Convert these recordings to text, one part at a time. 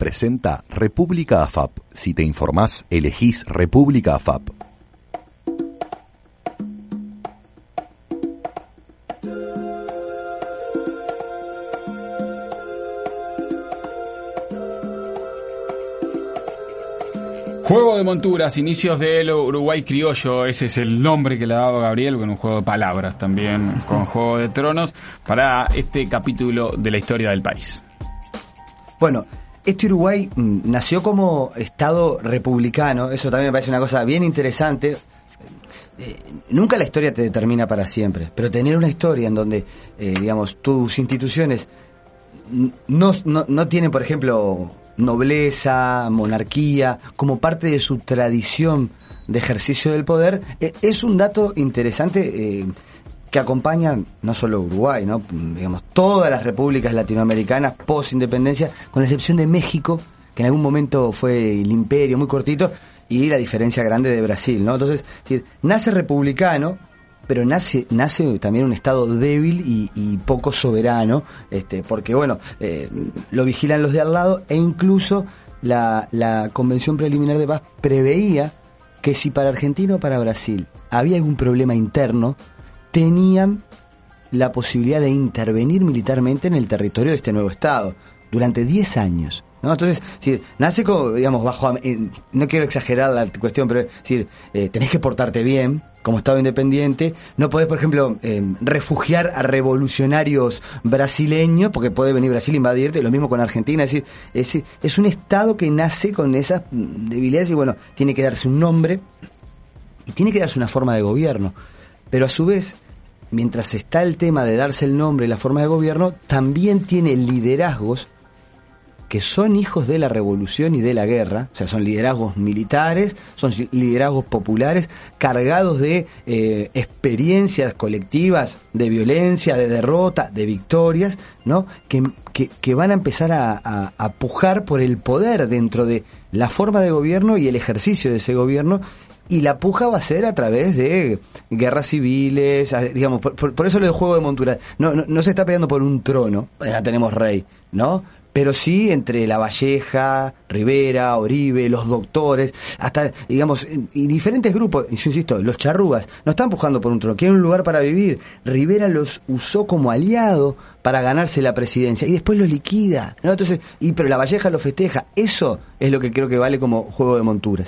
presenta República AFAP. Si te informás, elegís República AFAP. Juego de monturas, inicios del Uruguay criollo, ese es el nombre que le daba Gabriel, con un juego de palabras también, con Juego de Tronos, para este capítulo de la historia del país. Bueno, este Uruguay nació como Estado republicano, eso también me parece una cosa bien interesante. Nunca la historia te determina para siempre, pero tener una historia en donde, digamos, tus instituciones no tienen, por ejemplo, nobleza, monarquía, como parte de su tradición de ejercicio del poder, es un dato interesante que acompaña no solo Uruguay, ¿no? Digamos, todas las repúblicas latinoamericanas post-independencia, con la excepción de México, que en algún momento fue el imperio muy cortito, y la diferencia grande de Brasil, ¿no? Entonces, es decir, nace republicano, pero nace también un Estado débil y poco soberano, porque bueno, lo vigilan los de al lado, e incluso la Convención Preliminar de Paz preveía que si para Argentina o para Brasil había algún problema interno, tenían la posibilidad de intervenir militarmente en el territorio de este nuevo Estado durante 10 años. ¿No? Entonces, si nace como, digamos, bajo, no quiero exagerar la cuestión, pero es decir, tenés que portarte bien como Estado independiente, no podés, por ejemplo, refugiar a revolucionarios brasileños, porque puede venir Brasil a invadirte, lo mismo con Argentina, es decir, es un Estado que nace con esas debilidades y bueno, tiene que darse un nombre y tiene que darse una forma de gobierno, pero a su vez, mientras está el tema de darse el nombre y la forma de gobierno, también tiene liderazgos que son hijos de la revolución y de la guerra, o sea, son liderazgos militares, son liderazgos populares, cargados de experiencias colectivas, de violencia, de derrota, de victorias, ¿no? Que van a empezar a pujar por el poder dentro de la forma de gobierno y el ejercicio de ese gobierno, y la puja va a ser a través de guerras civiles, digamos, por eso lo de juego de montura. No se está peleando por un trono, ya tenemos rey, ¿no? Pero sí entre Lavalleja, Rivera, Oribe, los doctores, hasta, digamos, y diferentes grupos, yo insisto, los charrúas, no están pujando por un trono, quieren un lugar para vivir. Rivera los usó como aliado para ganarse la presidencia y después los liquida, ¿no? Entonces, pero Lavalleja lo festeja. Eso es lo que creo que vale como juego de monturas.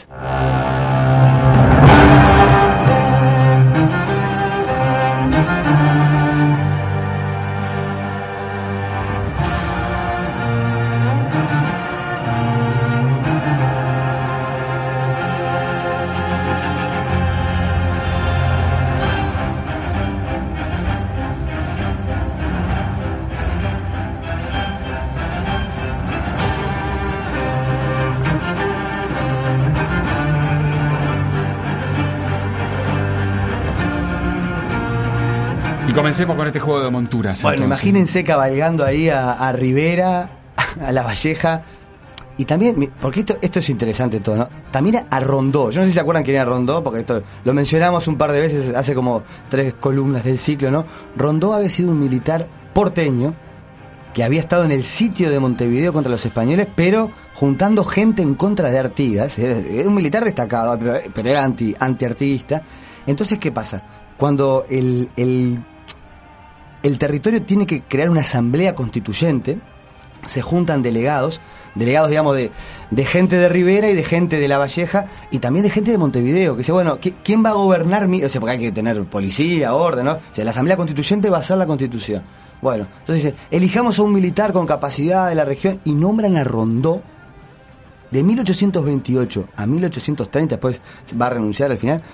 Comencemos con este juego de monturas. Bueno, entonces, imagínense cabalgando ahí a Rivera, a Lavalleja, y también, porque esto es interesante todo, ¿no? También a Rondó. Yo no sé si se acuerdan quién era Rondó, porque esto lo mencionamos un par de veces hace como 3 columnas del ciclo, ¿no? Rondó había sido un militar porteño que había estado en el sitio de Montevideo contra los españoles, pero juntando gente en contra de Artigas. Era un militar destacado, pero era anti-artiguista. Entonces, ¿qué pasa? Cuando el territorio tiene que crear una asamblea constituyente, se juntan delegados, digamos, de gente de Rivera y de gente de Lavalleja y también de gente de Montevideo, que dice, bueno, ¿quién va a gobernar o sea, porque hay que tener policía, orden, ¿no? O sea, la asamblea constituyente va a ser la constitución. Bueno, entonces dice, elijamos a un militar con capacidad de la región y nombran a Rondó. De 1828 a 1830, después va a renunciar al final,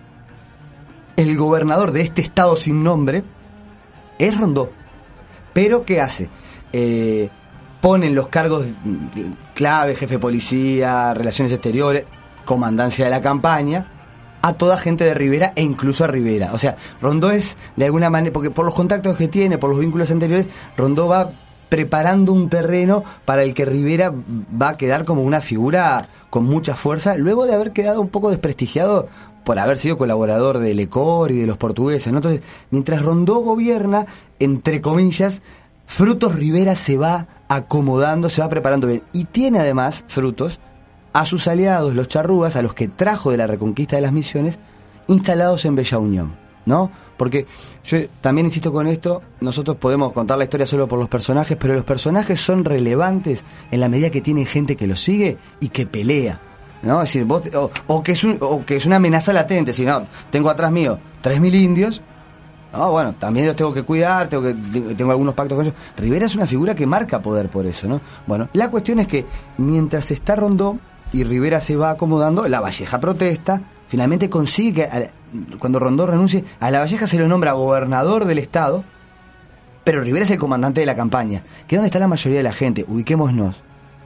el gobernador de este estado sin nombre es Rondó. Pero ¿qué hace? Ponen los cargos clave, jefe de policía, relaciones exteriores, comandancia de la campaña, a toda gente de Rivera e incluso a Rivera. O sea, Rondó es, de alguna manera, porque por los contactos que tiene, por los vínculos anteriores, Rondó va preparando un terreno para el que Rivera va a quedar como una figura con mucha fuerza, luego de haber quedado un poco desprestigiado por haber sido colaborador de Lecor y de los portugueses, ¿no? Entonces, mientras Rondó gobierna, entre comillas, Frutos Rivera se va acomodando, se va preparando bien. Y tiene además frutos a sus aliados, los charrúas, a los que trajo de la reconquista de las Misiones, instalados en Bella Unión, ¿no? Porque yo también insisto con esto, nosotros podemos contar la historia solo por los personajes, pero los personajes son relevantes en la medida que tienen gente que los sigue y que pelea, ¿no? Es decir, vos, o que es una amenaza latente, si no, tengo atrás mío 3.000 indios, no, bueno, también los tengo que cuidar, tengo algunos pactos con ellos. Rivera es una figura que marca poder por eso, ¿no? Bueno, la cuestión es que mientras está Rondó y Rivera se va acomodando, Lavalleja protesta, finalmente consigue que cuando Rondó renuncie, a Lavalleja se lo nombra gobernador del estado, pero Rivera es el comandante de la campaña. ¿Que dónde está la mayoría de la gente? Ubiquémonos.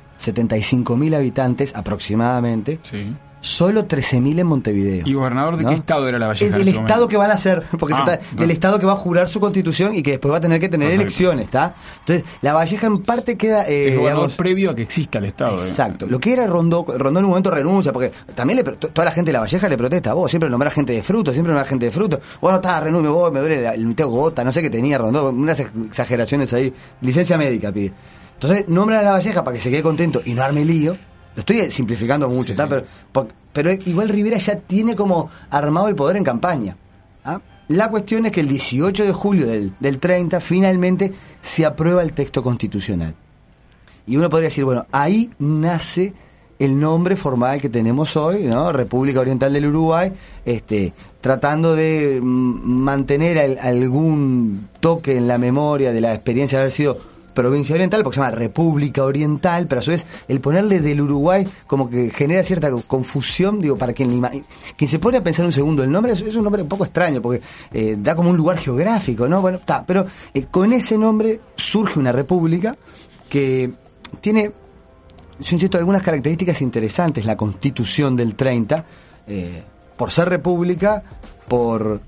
75.000 habitantes aproximadamente. Sí. Solo 13.000 en Montevideo. ¿Y gobernador de qué estado era Lavalleja? El estado que van a hacer, porque del estado que va a jurar su constitución y que después va a tener que tener elecciones, ¿está? Entonces, Lavalleja en parte queda... es gobernador previo a que exista el estado. Exacto. Lo que era Rondó en un momento renuncia, porque también toda la gente de Lavalleja le protesta. Vos siempre nombrás gente de fruto, Bueno, renuncio, vos, me duele el tengo gota, no sé qué tenía Rondó, unas exageraciones ahí. Licencia médica pide. Entonces, nombran a Lavalleja para que se quede contento y no arme lío. Lo estoy simplificando mucho, sí, ¿está? Sí. Pero igual Rivera ya tiene como armado el poder en campaña. ¿Ah? La cuestión es que el 18 de julio del 30 finalmente se aprueba el texto constitucional. Y uno podría decir, bueno, ahí nace el nombre formal que tenemos hoy, ¿no? República Oriental del Uruguay, tratando de mantener algún toque en la memoria de la experiencia de haber sido provincia oriental, porque se llama República Oriental, pero a su vez el ponerle del Uruguay como que genera cierta confusión, digo, para quien se pone a pensar un segundo, el nombre es un nombre un poco extraño, porque da como un lugar geográfico, ¿no? Bueno, está, pero con ese nombre surge una república que tiene, yo insisto, algunas características interesantes, la Constitución del 30, por ser república, por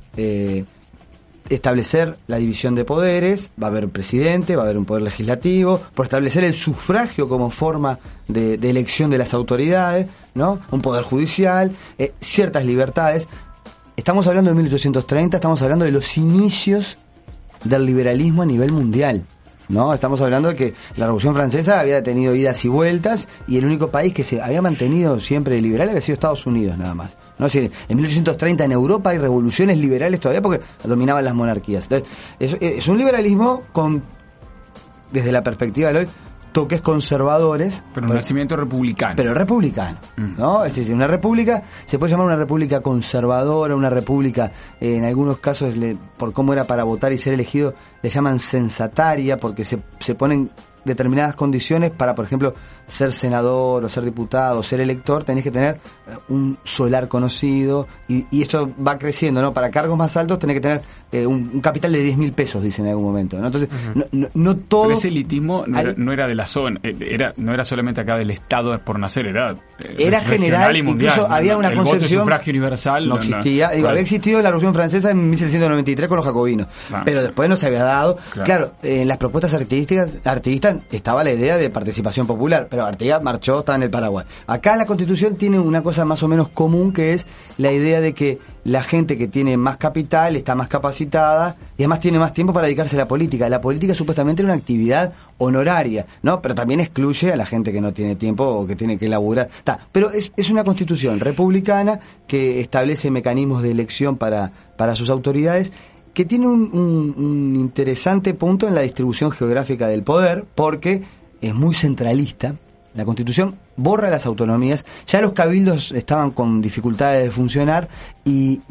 establecer la división de poderes, va a haber un presidente, va a haber un poder legislativo, por establecer el sufragio como forma de elección de las autoridades, ¿no? Un poder judicial, ciertas libertades. Estamos hablando de 1830, estamos hablando de los inicios del liberalismo a nivel mundial, ¿no? Estamos hablando de que la Revolución Francesa había tenido idas y vueltas y el único país que se había mantenido siempre liberal había sido Estados Unidos, nada más. No, es decir, en 1830 en Europa hay revoluciones liberales todavía porque dominaban las monarquías. Entonces, es un liberalismo con, desde la perspectiva de hoy, toques conservadores. Pero un nacimiento republicano. Pero republicano, ¿no? Es decir, una república, se puede llamar una república conservadora, una república, en algunos casos, por cómo era para votar y ser elegido, le llaman censataria, porque se ponen determinadas condiciones para, por ejemplo, ser senador o ser diputado o ser elector, tenés que tener un solar conocido y esto va creciendo, ¿no? Para cargos más altos tenés que tener un capital de 10.000 pesos, dicen en algún momento, ¿no? Entonces, no todo... Pero ese elitismo no era de la zona, no era solamente acá del Estado por nacer, era general y mundial. Incluso había una concepción... El voto de sufragio universal... No existía. Digo, había existido la Revolución Francesa en 1793 con los jacobinos, pero después no se había dado. Claro, en las propuestas artísticas estaba la idea de participación popular, pero Artigas marchó, estaba en el Paraguay. Acá la Constitución tiene una cosa más o menos común, que es la idea de que la gente que tiene más capital está más capacitada y además tiene más tiempo para dedicarse a la política. La política supuestamente era una actividad honoraria, ¿no? Pero también excluye a la gente que no tiene tiempo o que tiene que laburar. Pero es una Constitución republicana que establece mecanismos de elección para sus autoridades, que tiene un interesante punto en la distribución geográfica del poder, porque es muy centralista. La Constitución borra las autonomías, ya los cabildos estaban con dificultades de funcionar y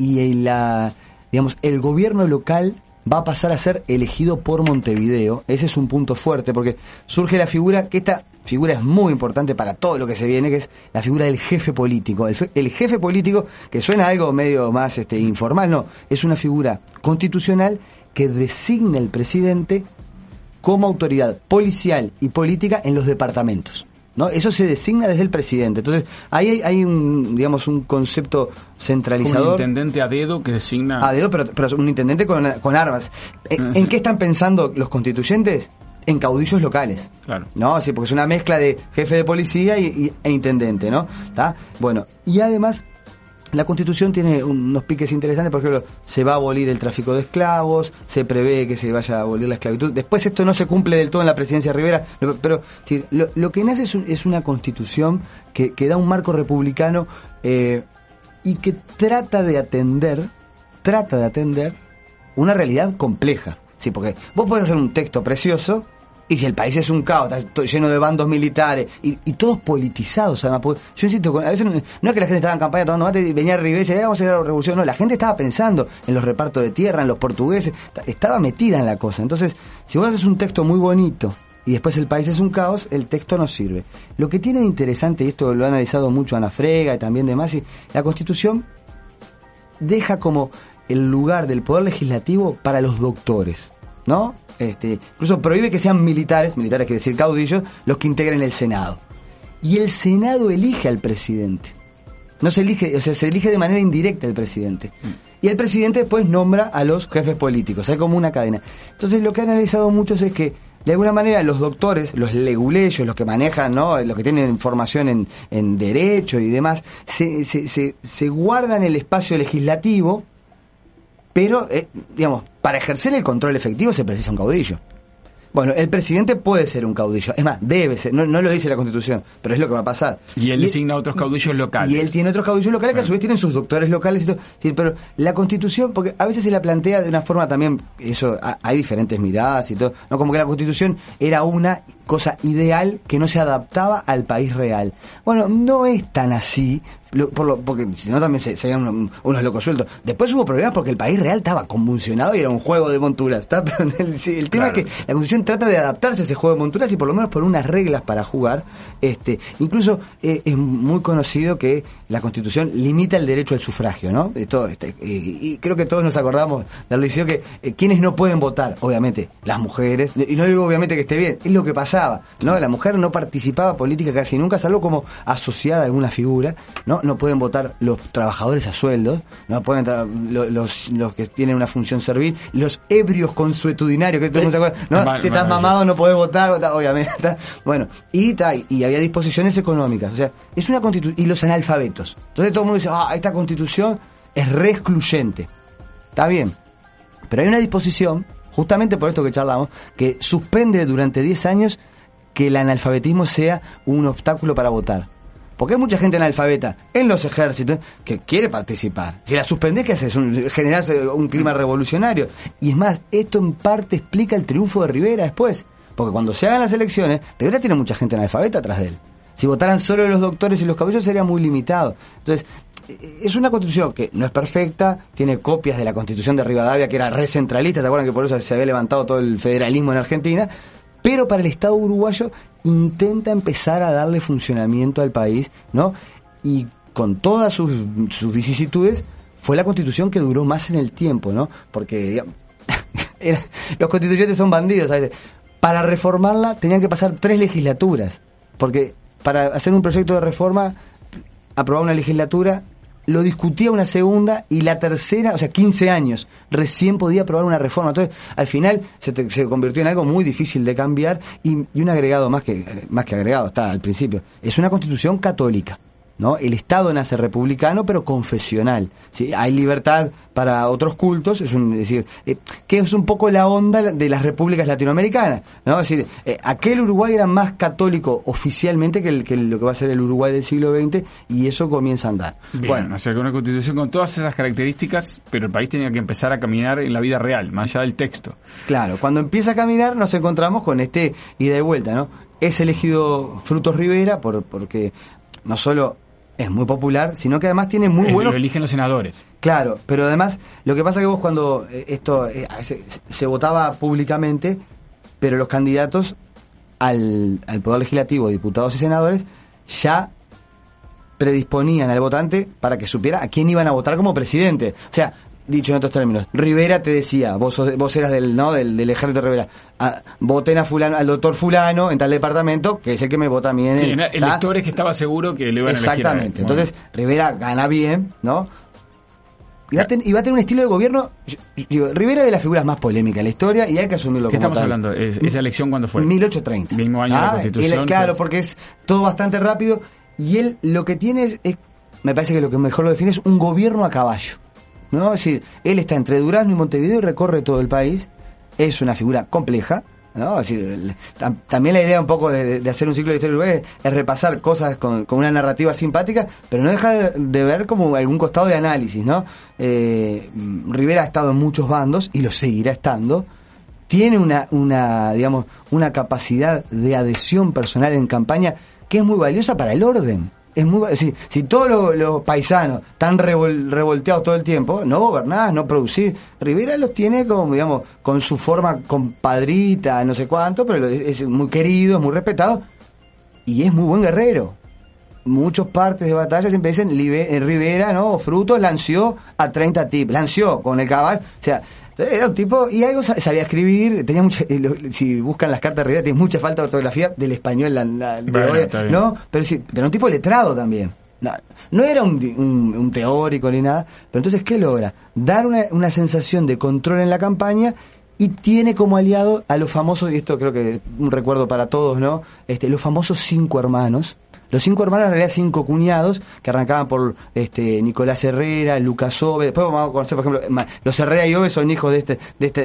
el gobierno local va a pasar a ser elegido por Montevideo. Ese es un punto fuerte, porque surge la figura, que esta figura es muy importante para todo lo que se viene, que es la figura del jefe político. El jefe político, que suena algo medio más informal, no, es una figura constitucional que designa el presidente como autoridad policial y política en los departamentos, ¿no? Eso se designa desde el presidente. Entonces, ahí hay un concepto centralizador. Un intendente a dedo que designa... A dedo, pero un intendente con armas. ¿En qué están pensando los constituyentes? En caudillos locales. Claro. ¿No? Sí, porque es una mezcla de jefe de policía e intendente, ¿no? ¿Está? Bueno, y además la Constitución tiene unos piques interesantes. Por ejemplo, se va a abolir el tráfico de esclavos, se prevé que se vaya a abolir la esclavitud. Después esto no se cumple del todo en la presidencia de Rivera, pero sí, lo que nace es una Constitución que da un marco republicano y que trata de atender una realidad compleja. Sí, porque vos podés hacer un texto precioso, y si el país es un caos, está lleno de bandos militares y todos politizados, además, porque yo insisto, a veces no es que la gente estaba en campaña tomando mate y venía Rivera y decía, vamos a ir a la revolución. No, la gente estaba pensando en los repartos de tierra, en los portugueses, estaba metida en la cosa. Entonces, si vos haces un texto muy bonito y después el país es un caos, el texto no sirve. Lo que tiene de interesante, y esto lo ha analizado mucho Ana Frega y también de Masi, la Constitución deja como el lugar del poder legislativo para los doctores, ¿no? Incluso prohíbe que sean militares quiere decir caudillos, los que integren el Senado. Y el Senado elige al presidente. No se elige, o sea, se elige de manera indirecta el presidente. Y el presidente después nombra a los jefes políticos. Hay como una cadena. Entonces lo que han analizado muchos es que de alguna manera los doctores, los leguleyos, los que manejan, ¿no?, los que tienen formación en derecho y demás, se guardan el espacio legislativo, pero, digamos, para ejercer el control efectivo se precisa un caudillo. Bueno, el presidente puede ser un caudillo, es más, debe ser, no lo dice la Constitución, pero es lo que va a pasar. Y él designa otros caudillos locales. Y él tiene otros caudillos locales que a su vez tienen sus doctores locales y todo. Sí, pero la Constitución, porque a veces se la plantea de una forma también, eso, hay diferentes miradas y todo, no, como que la Constitución era una cosa ideal que no se adaptaba al país real. Bueno, no es tan así, porque si no también se hayan unos locos sueltos. Después hubo problemas porque el país real estaba convulsionado y era un juego de monturas, ¿está? Pero el tema es que la Constitución trata de adaptarse a ese juego de monturas y por lo menos por unas reglas para jugar. Incluso es muy conocido que la Constitución limita el derecho al sufragio, ¿no? Y creo que todos nos acordamos del liceo que quienes no pueden votar, obviamente, las mujeres, y no digo obviamente que esté bien, es lo que pasaba, ¿no? La mujer no participaba política casi nunca, salvo como asociada a alguna figura, ¿no? No pueden votar los trabajadores a sueldos, no pueden los que tienen una función servil, los ebrios consuetudinarios, que todo el mundo se acuerda, ¿no? Si estás mamado no podés votar, obviamente. Bueno, y había disposiciones económicas, o sea, es una Constitución, y los analfabetos. Entonces todo el mundo dice, esta Constitución es re excluyente. Está bien, pero hay una disposición, justamente por esto que charlamos, que suspende durante 10 años que el analfabetismo sea un obstáculo para votar. Porque hay mucha gente analfabeta en los ejércitos que quiere participar. Si la suspendés, ¿qué haces? Generás un clima revolucionario. Y es más, esto en parte explica el triunfo de Rivera después. Porque cuando se hagan las elecciones, Rivera tiene mucha gente analfabeta atrás de él. Si votaran solo los doctores y los caudillos sería muy limitado. Entonces, es una Constitución que no es perfecta, tiene copias de la Constitución de Rivadavia, que era recentralista, ¿se acuerdan que por eso se había levantado todo el federalismo en Argentina? Pero para el Estado uruguayo intenta empezar a darle funcionamiento al país, ¿no? Y con todas sus vicisitudes, fue la Constitución que duró más en el tiempo, ¿no? Porque, digamos, los constituyentes son bandidos, ¿sabes? Para reformarla tenían que pasar 3 legislaturas, porque para hacer un proyecto de reforma, aprobar una legislatura, lo discutía una segunda y la tercera, o sea, 15 años, recién podía aprobar una reforma. Entonces, al final se convirtió en algo muy difícil de cambiar y un agregado más que agregado, está al principio. Es una Constitución católica, ¿no? El Estado nace republicano, pero confesional, ¿sí? Hay libertad para otros cultos, decir, que es un poco la onda de las repúblicas latinoamericanas, ¿no? Es decir, aquel Uruguay era más católico oficialmente que lo que va a ser el Uruguay del siglo XX, y eso comienza a andar. Bien, bueno, o sea, que una Constitución con todas esas características, pero el país tenía que empezar a caminar en la vida real, más allá del texto. Claro, cuando empieza a caminar nos encontramos con ida y vuelta, ¿no? Es elegido Frutos Rivera porque no solo es muy popular, sino que además tiene muy buenos... Lo eligen los senadores. Claro, pero además, lo que pasa es que vos cuando esto se votaba públicamente, pero los candidatos al Poder Legislativo, diputados y senadores, ya predisponían al votante para que supiera a quién iban a votar como presidente. O sea, dicho en otros términos, Rivera te decía, vos eras del ejército de Rivera, voten a fulano, al doctor fulano en tal departamento, que es el que me vota a mí en el elector es que estaba seguro que le iban a elegir. Exactamente. Entonces, Rivera gana bien, ¿no? Y va a tener un estilo de gobierno. Rivera es de las figuras más polémicas de la historia y hay que asumirlo. ¿Qué como estamos tal. hablando? ¿Esa elección cuándo fue? 1830. Mismo año de la Constitución. Claro, porque es todo bastante rápido y él lo que tiene es me parece que lo que mejor lo define es un gobierno a caballo, ¿no? Es decir, él está entre Durazno y Montevideo y recorre todo el país. Es una figura compleja, ¿no? Es decir, también la idea un poco de hacer un ciclo de historia uruguaya es repasar cosas con una narrativa simpática, pero no deja de ver como algún costado de análisis, ¿no? Rivera ha estado en muchos bandos y lo seguirá estando. Tiene una capacidad de adhesión personal en campaña que es muy valiosa para el orden. Si todos los paisanos están revolteados todo el tiempo, no gobernás, no producís. Rivera los tiene como, digamos, con su forma compadrita, no sé cuánto, pero es muy querido, es muy respetado y es muy buen guerrero. Muchos partes de batalla siempre dicen Rivera, ¿no? Frutos lanció a 30 tipos, lanció con el caballo, o sea, era un tipo, y algo sabía escribir, tenía mucha, si buscan las cartas de Rivera, tiene mucha falta de ortografía del español de hoy, ¿no? Pero un tipo letrado también. No era un teórico ni nada, pero entonces, ¿qué logra? Dar una sensación de control en la campaña y tiene como aliado a los famosos, y esto creo que es un recuerdo para todos, ¿no? Los famosos 5 hermanos. Los 5 hermanos, en realidad 5 cuñados, que arrancaban por Nicolás Herrera, Lucas Ove. Después vamos a conocer, por ejemplo, los Herrera y Ove son hijos de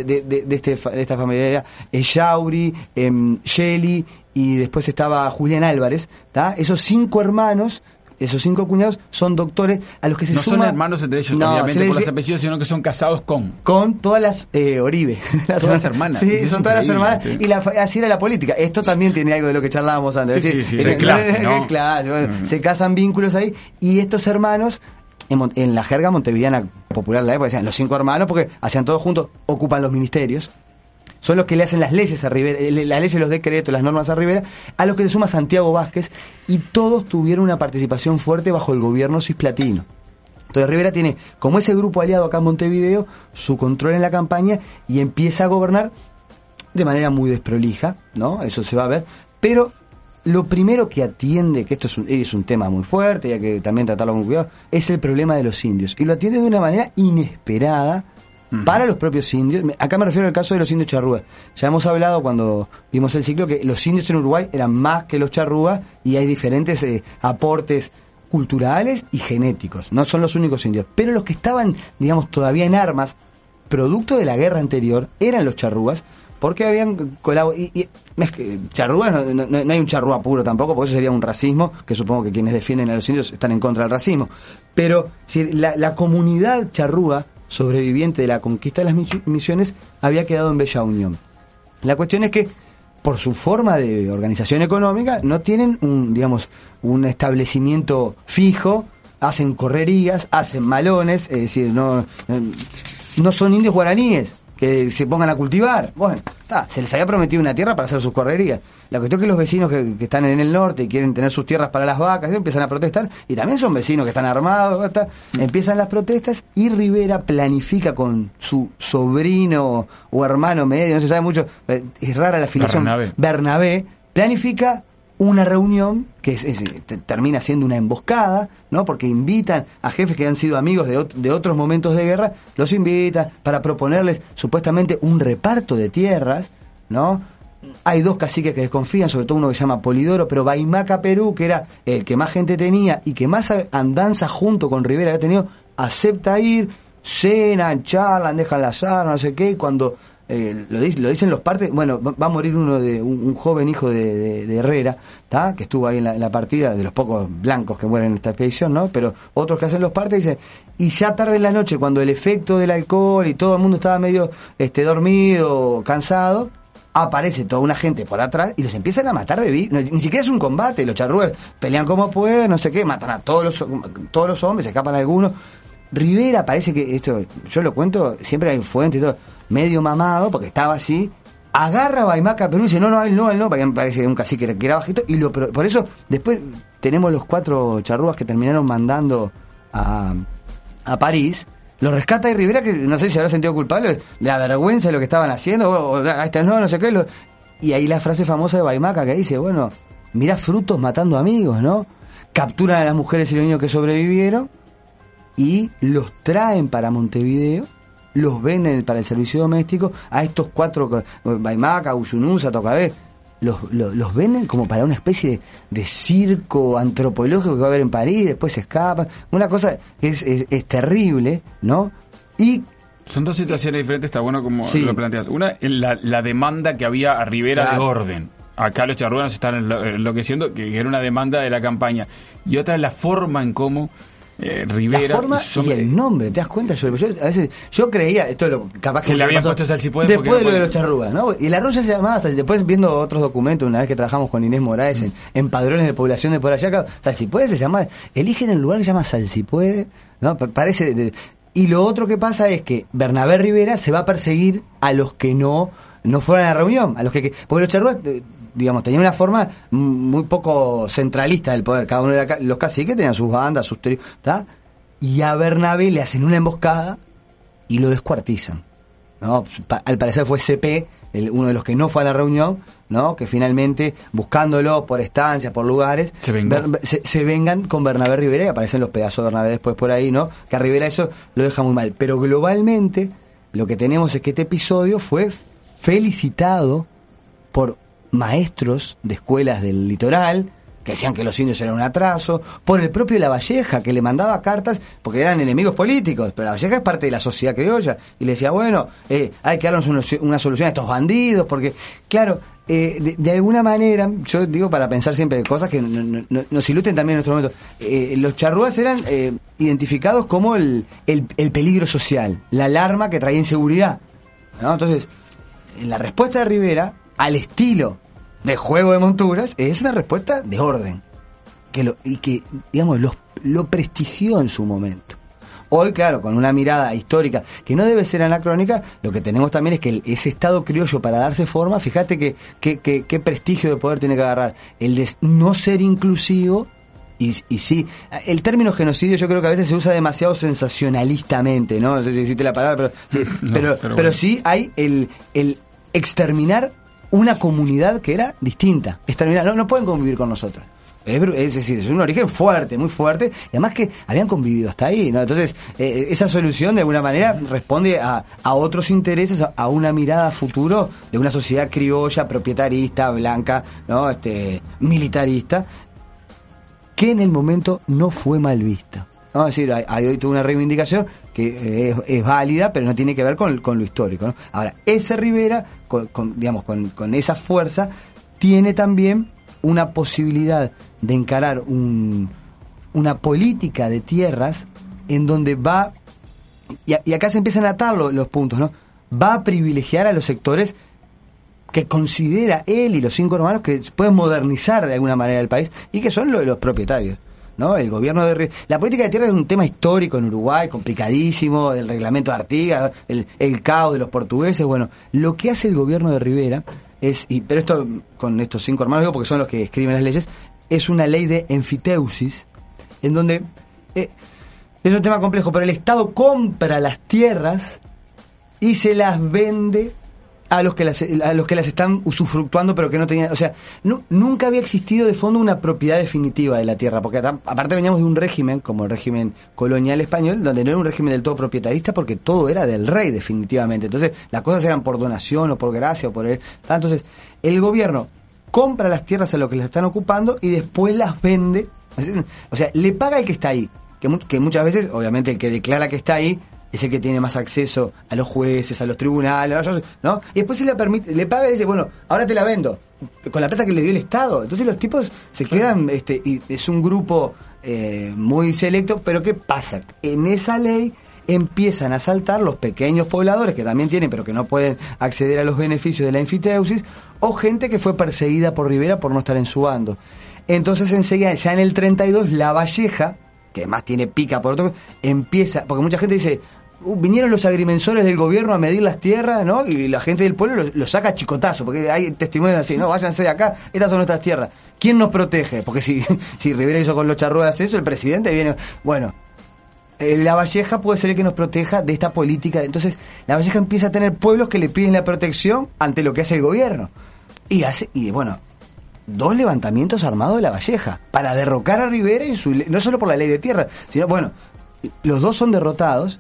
esta familia. Yauri, Shelley, y después estaba Julián Álvarez, ¿tá? Esos 5 hermanos, esos 5 cuñados son doctores a los que se suman. No son hermanos entre ellos, obviamente, por los apellidos, sino que son casados con todas las Oribe. Todas las hermanas. Sí, son todas las hermanas. Sí. Y así era la política. Esto también tiene algo de lo que charlábamos antes. Sí, de clase, ¿no? Clase, bueno, se casan vínculos ahí. Y estos hermanos, en la jerga montevideana popular de la época, decían los 5 hermanos, porque hacían todos juntos, ocupan los ministerios. Son los que le hacen las leyes a Rivera, las leyes, los decretos, las normas a Rivera, a los que se suma Santiago Vázquez, y todos tuvieron una participación fuerte bajo el gobierno cisplatino. Entonces Rivera tiene, como ese grupo aliado acá en Montevideo, su control en la campaña y empieza a gobernar de manera muy desprolija, ¿no? Eso se va a ver, pero lo primero que atiende, que esto es un tema muy fuerte y hay que también tratarlo con cuidado, es el problema de los indios, y lo atiende de una manera inesperada para los propios indios. Acá me refiero al caso de los indios charrúas. Ya hemos hablado cuando vimos el ciclo que los indios en Uruguay eran más que los charrúas y hay diferentes aportes culturales y genéticos. No son los únicos indios. Pero los que estaban, digamos, todavía en armas, producto de la guerra anterior, eran los charrúas, porque habían colaborado. Charrúas, no hay un charrúa puro tampoco, porque eso sería un racismo, que supongo que quienes defienden a los indios están en contra del racismo. Pero si la comunidad charrúa sobreviviente de la conquista de las Misiones había quedado en Bella Unión. La cuestión es que por su forma de organización económica no tienen un establecimiento fijo, hacen correrías, hacen malones, es decir, no son indios guaraníes que se pongan a cultivar. Bueno, se les había prometido una tierra para hacer sus correrías. La cuestión es que los vecinos que están en el norte y quieren tener sus tierras para las vacas, empiezan a protestar, y también son vecinos que están armados, empiezan las protestas, y Rivera planifica con su sobrino o hermano medio, no se sabe mucho, es rara la afiliación, Bernabé, planifica una reunión que termina siendo una emboscada, ¿no? Porque invitan a jefes que han sido amigos de otros momentos de guerra, los invitan para proponerles supuestamente un reparto de tierras, ¿no? Hay 2 caciques que desconfían, sobre todo uno que se llama Polidoro, pero Baimaca Perú, que era el que más gente tenía y que más andanza junto con Rivera había tenido, acepta ir, cenan, charlan, dejan las armas, no sé qué, y cuando lo dicen los partes, bueno, va a morir un joven hijo de Herrera, ¿tá? Que estuvo ahí en la partida, de los pocos blancos que mueren en esta expedición, ¿no? Pero otros que hacen los partes dicen, y ya tarde en la noche, cuando el efecto del alcohol y todo el mundo estaba medio dormido, cansado, aparece toda una gente por atrás y los empiezan a matar ni siquiera es un combate, los charrúes pelean como pueden, no sé qué, matan a todos los hombres, se escapan algunos. Rivera parece que, esto yo lo cuento, siempre hay fuentes y todo, medio mamado, porque estaba así, agarra a Baimaca Perú y dice, no, él no, porque me parece un cacique que era bajito, y por eso después tenemos los 4 charrúas que terminaron mandando a París. Lo rescata y Rivera, que no sé si habrá sentido culpable de la vergüenza de lo que estaban haciendo, o no sé qué. Y ahí la frase famosa de Baimaca que dice, bueno, mirá Frutos matando amigos, ¿no? Capturan a las mujeres y los niños que sobrevivieron y los traen para Montevideo, los venden para el servicio doméstico a estos 4, Baimaca, Uyunusa, Tocabé, los venden como para una especie de circo antropológico que va a haber en París, después se escapan, una cosa que es terrible, ¿no? Y son dos situaciones diferentes, está bueno como sí. lo planteas. Una, la demanda que había a Rivera de orden. Acá los charrúas se están enloqueciendo, que era una demanda de la campaña. Y otra es la forma en cómo Rivera... La forma y el nombre, ¿te das cuenta? Yo a veces creía, esto es lo capaz que le habían puesto Salsipuede después de lo de los charrúas, ¿no? Y el arroz ya se llamaba, después viendo otros documentos, una vez que trabajamos con Inés Moraes en padrones de población de por allá, Salsipuede se llama, eligen el lugar que se llama Salsipuede, ¿no? Parece... Y lo otro que pasa es que Bernabé Rivera se va a perseguir a los que no fueran a la reunión, a los que porque los charrúas, digamos, tenían una forma muy poco centralista del poder, cada uno de los caciques tenían sus bandas, sus tribus, ¿tá? Y a Bernabé le hacen una emboscada y lo descuartizan, ¿no? Al parecer fue CP, uno de los que no fue a la reunión, ¿no? Que finalmente, buscándolo por estancias, por lugares, se vengan con Bernabé Rivera y aparecen los pedazos de Bernabé después por ahí, ¿no? Que a Rivera eso lo deja muy mal. Pero globalmente, lo que tenemos es que este episodio fue felicitado por maestros de escuelas del litoral, que decían que los indios eran un atraso, por el propio Lavalleja, que le mandaba cartas, porque eran enemigos políticos, pero Lavalleja es parte de la sociedad criolla, y le decía, bueno, hay que darnos una solución a estos bandidos, porque, claro, de alguna manera, yo digo para pensar siempre en cosas que nos ilustren también en nuestro momento, los charrúas eran identificados como el peligro social, la alarma que traía inseguridad, ¿no? Entonces, la respuesta de Rivera, al estilo de Juego de Monturas, es una respuesta de orden que digamos lo prestigió en su momento. Hoy, claro, con una mirada histórica que no debe ser anacrónica, lo que tenemos también es que ese Estado criollo, para darse forma, fíjate qué prestigio de poder tiene que agarrar, el de no ser inclusivo. Y sí, el término genocidio yo creo que a veces se usa demasiado sensacionalistamente, ¿no? No sé si existe la palabra, pero sí, pero bueno. Sí hay el exterminar una comunidad que era distinta. No pueden convivir con nosotros. Es decir, es un origen fuerte, muy fuerte, y además que habían convivido hasta ahí, ¿no? Entonces, esa solución de alguna manera responde a otros intereses, a una mirada a futuro de una sociedad criolla, proprietarista, blanca, ¿no? Militarista, que en el momento no fue mal vista. ¿No? Es decir, hay hoy toda una reivindicación que es válida, pero no tiene que ver con lo histórico, ¿no? Ahora, ese Rivera, con esa fuerza, tiene también una posibilidad de encarar una política de tierras en donde va, y acá se empiezan a atar los puntos, ¿no? Va a privilegiar a los sectores que considera él y los 5 hermanos que pueden modernizar de alguna manera el país y que son los propietarios, ¿no? El gobierno de la política de tierra es un tema histórico en Uruguay, complicadísimo, del reglamento de Artigas, el caos de los portugueses. Bueno, lo que hace el gobierno de Rivera pero esto con estos 5 hermanos, digo porque son los que escriben las leyes, es una ley de enfiteusis, en donde es un tema complejo, pero el Estado compra las tierras y se las vende a los que las están usufructuando, pero que no tenían, o sea, nunca había existido de fondo una propiedad definitiva de la tierra, porque aparte veníamos de un régimen como el régimen colonial español, donde no era un régimen del todo proprietarista, porque todo era del rey definitivamente. Entonces las cosas eran por donación o por gracia o por él. Entonces el gobierno compra las tierras a los que las están ocupando y después las vende, o sea, le paga el que está ahí, que muchas veces, obviamente, el que declara que está ahí es el que tiene más acceso a los jueces, a los tribunales, ¿no? Y después le paga y dice, bueno, ahora te la vendo, con la plata que le dio el Estado. Entonces los tipos se quedan, y es un grupo muy selecto, pero ¿qué pasa? En esa ley empiezan a saltar los pequeños pobladores que también tienen, pero que no pueden acceder a los beneficios de la enfiteusis, o gente que fue perseguida por Rivera por no estar en su bando. Entonces enseguida, ya en el 32, Lavalleja, que además tiene pica por otro, empieza, porque mucha gente dice, vinieron los agrimensores del gobierno a medir las tierras, ¿no? Y la gente del pueblo lo saca a chicotazo, porque hay testimonios así, no, váyanse de acá, estas son nuestras tierras. ¿Quién nos protege? Porque si Rivera hizo con los charrúas eso, el presidente viene, bueno, Lavalleja puede ser el que nos proteja de esta política. Entonces Lavalleja empieza a tener pueblos que le piden la protección ante lo que hace el gobierno, y bueno, 2 levantamientos armados de Lavalleja para derrocar a Rivera y no solo por la ley de tierra, sino, bueno, los 2 son derrotados,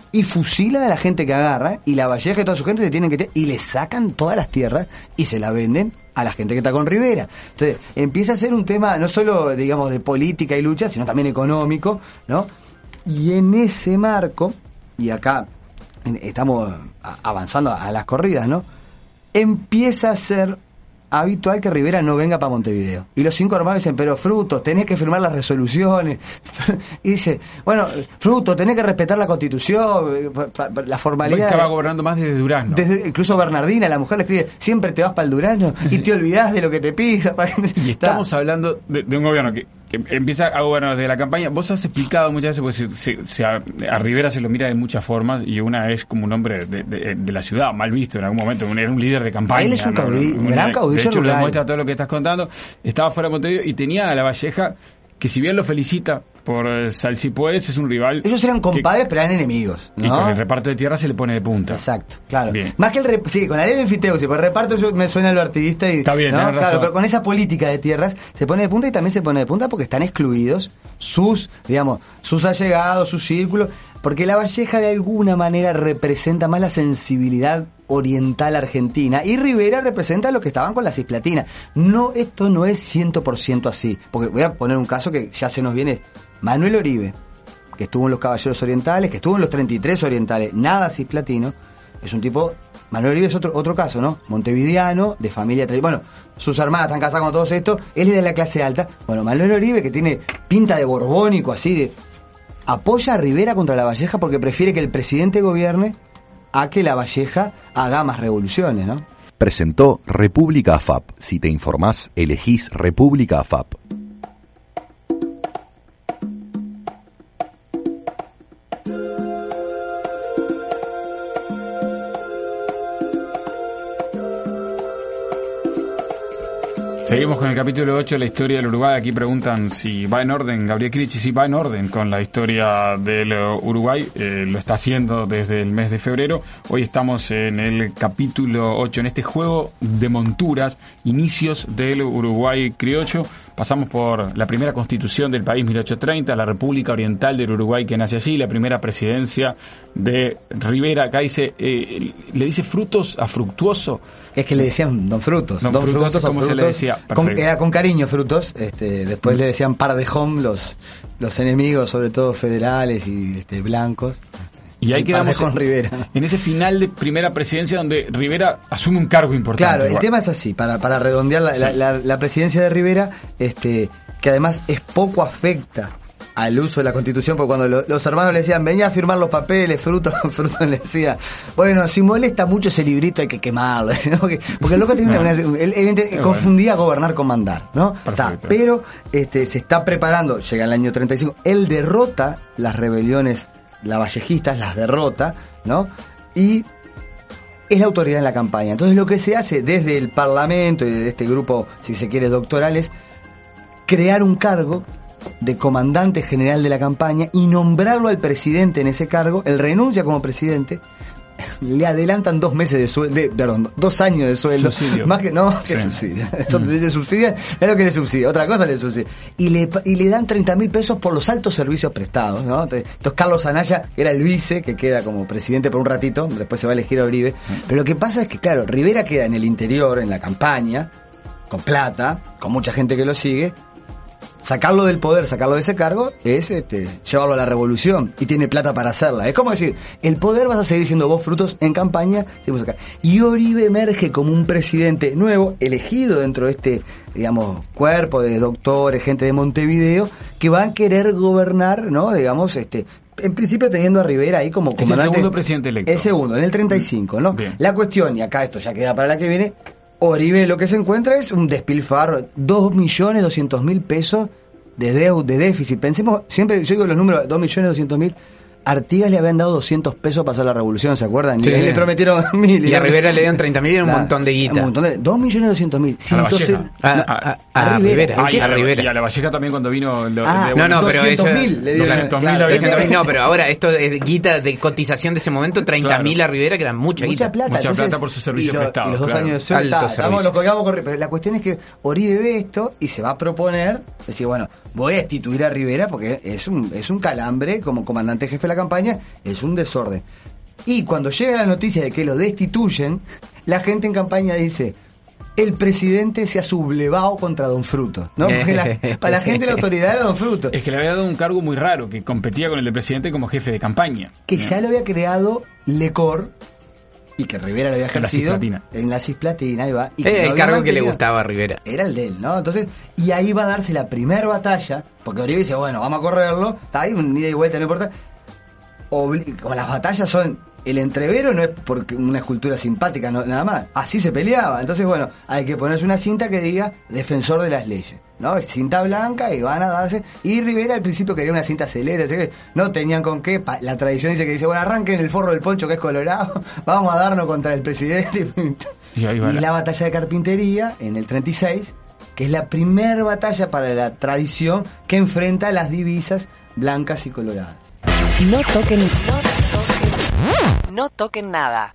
y fusilan a la gente que agarra, y Lavalleja y toda su gente se tienen que y le sacan todas las tierras y se la venden a la gente que está con Rivera. Entonces empieza a ser un tema no solo, digamos, de política y lucha, sino también económico, ¿no? Y en ese marco, y acá estamos avanzando a las corridas, ¿no? Empieza a ser habitual que Rivera no venga para Montevideo. Y los 5 hermanos dicen, pero Frutos, tenés que firmar las resoluciones. Y dice, bueno, Frutos, tenés que respetar la Constitución, la formalidad. Estaba gobernando más desde Durazno. Incluso Bernardina, la mujer le escribe, siempre te vas para el Durazno y te olvidás de lo que te pida. Y estamos hablando de un gobierno que empieza a gobernar desde la campaña. Vos has explicado muchas veces, porque a Rivera se lo mira de muchas formas, y una es como un hombre de la ciudad, mal visto en algún momento, era un líder de campaña. Él es un gran caudillo de hecho, rural. lo demuestra todo lo que estás contando. Estaba fuera de Montevideo y tenía a Lavalleja, que si bien lo felicita por Salsipuedes, es un rival. Ellos eran compadres, pero eran enemigos, ¿no? Y con el reparto de tierra se le pone de punta. Exacto, claro. Bien. Más que sí, con la ley de enfiteusis, por el reparto me suena lo artiguista y. Está bien, ¿no? razón. Claro, pero con esa política de tierras se pone de punta, y también se pone de punta porque están excluidos sus allegados, sus círculos, porque Lavalleja de alguna manera representa más la sensibilidad oriental argentina, y Rivera representa a los que estaban con la cisplatina. No, esto no es 100% así, porque voy a poner un caso que ya se nos viene. Manuel Oribe, que estuvo en los Caballeros Orientales, que estuvo en los 33 Orientales, nada cisplatino, es un tipo. Manuel Oribe es otro caso, ¿no? Montevideano, de familia bueno, sus hermanas están casadas con todos estos, él es de la clase alta. Bueno, Manuel Oribe, que tiene pinta de borbónico, así de, apoya a Rivera contra Lavalleja porque prefiere que el presidente gobierne a que Lavalleja haga más revoluciones, ¿no? Presentó República AFAP. Si te informás, elegís República AFAP. Seguimos con el capítulo 8 de la historia del Uruguay. Aquí preguntan si va en orden. Gabriel Crichi, si va en orden con la historia del Uruguay. Lo está haciendo desde el mes de febrero. Hoy estamos en el capítulo 8, en este juego de monturas, inicios del Uruguay criollo. Pasamos por la primera constitución del país, 1830, la República Oriental del Uruguay que nace allí, la primera presidencia de Rivera. Acá dice, le dice Frutos a Fructuoso. Es que le decían Don Frutos. Don Frutos, como se le decía. Era con cariño Frutos. Después le decían Pardejón los enemigos, sobre todo federales y blancos. Y ahí quedamos con Rivera. En ese final de primera presidencia donde Rivera asume un cargo importante. Claro, el tema es así, para redondear la presidencia de Rivera, que además es poco afecta al uso de la Constitución, porque cuando los hermanos le decían, venía a firmar los papeles, Frutos le decía, bueno, si molesta mucho ese librito hay que quemarlo, ¿no? porque el loco tenía él confundía gobernar con mandar, ¿no? Pero se está preparando, llega el año 35, él derrota las rebeliones lavallejistas, las derrota, ¿no? Y es la autoridad en la campaña. Entonces lo que se hace desde el Parlamento y de este grupo, si se quiere, doctoral, es crear un cargo de comandante general de la campaña y nombrarlo al presidente en ese cargo. Él renuncia como presidente, le adelantan 2 meses de sueldo, 2 años de sueldo. Subsidio. Más que no, que subsidio. Esto le subsidian, es lo que le subsidia, otra cosa le subsidia. Y le dan 30.000 pesos por los altos servicios prestados, ¿no? Entonces Carlos Anaya era el vice, que queda como presidente por un ratito, después se va a elegir a Oribe. Pero lo que pasa es que, claro, Rivera queda en el interior, en la campaña, con plata, con mucha gente que lo sigue. Sacarlo del poder, sacarlo de ese cargo, es llevarlo a la revolución, y tiene plata para hacerla. Es como decir, el poder vas a seguir siendo vos, Frutos, en campaña, seguimos acá. Y Oribe emerge como un presidente nuevo, elegido dentro de este, digamos, cuerpo de doctores, gente de Montevideo, que van a querer gobernar, ¿no? Digamos, en principio teniendo a Rivera ahí como comandante. Es el segundo presidente electo. El segundo, en el 35, ¿no? Bien. La cuestión, y acá esto ya queda para la que viene, Oribe lo que se encuentra es un despilfarro, 2.200.000 pesos de déficit. Pensemos, siempre yo digo los números, 2.200.000. Artigas le habían dado 200 pesos para hacer la revolución, ¿se acuerdan? Sí. Y le prometieron 1.000. Y a Rivera le dieron 30.000 y un montón de guita. Un montón de 2.200.000. A Rivera. Y a Lavalleja también cuando vino. No, pero 200.000 le dieron. 200.000 no, pero ahora esto es guita de cotización de ese momento, 30.000 a Rivera, que era mucha guita. Plata. Mucha Entonces, plata por sus servicios prestados. Y los 2 años de sueldo. Nos colgamos con Rivera. Pero la cuestión es que Oribe ve esto y se va a proponer, decir, bueno, voy a destituir a Rivera porque es un calambre como comandante jefe de la campaña, es un desorden. Y cuando llega la noticia de que lo destituyen, la gente en campaña dice: el presidente se ha sublevado contra Don Fruto, ¿no? Porque para la gente la autoridad era Don Fruto. Es que le había dado un cargo muy raro, que competía con el del presidente como jefe de campaña. Que ya lo había creado Lecor, y que Rivera lo había ejercido en la Cisplatina, ahí va. Y que el cargo que le gustaba a Rivera. Era el de él, ¿no? Entonces, y ahí va a darse la primera batalla, porque Uribe dice, bueno, vamos a correrlo, está ahí, un ida y vuelta, no importa. Como las batallas son... El entrevero no es porque una escultura simpática, no, nada más. Así se peleaba. Entonces, bueno, hay que ponerse una cinta que diga defensor de las leyes, ¿no? Cinta blanca y van a darse. Y Rivera al principio quería una cinta celeste, así que no tenían con qué. La tradición dice que dice, bueno, arranquen el forro del poncho que es colorado, vamos a darnos contra el presidente. Y la batalla de Carpintería en el 36, que es la primera batalla para la tradición que enfrenta las divisas blancas y coloradas. No toquen nada.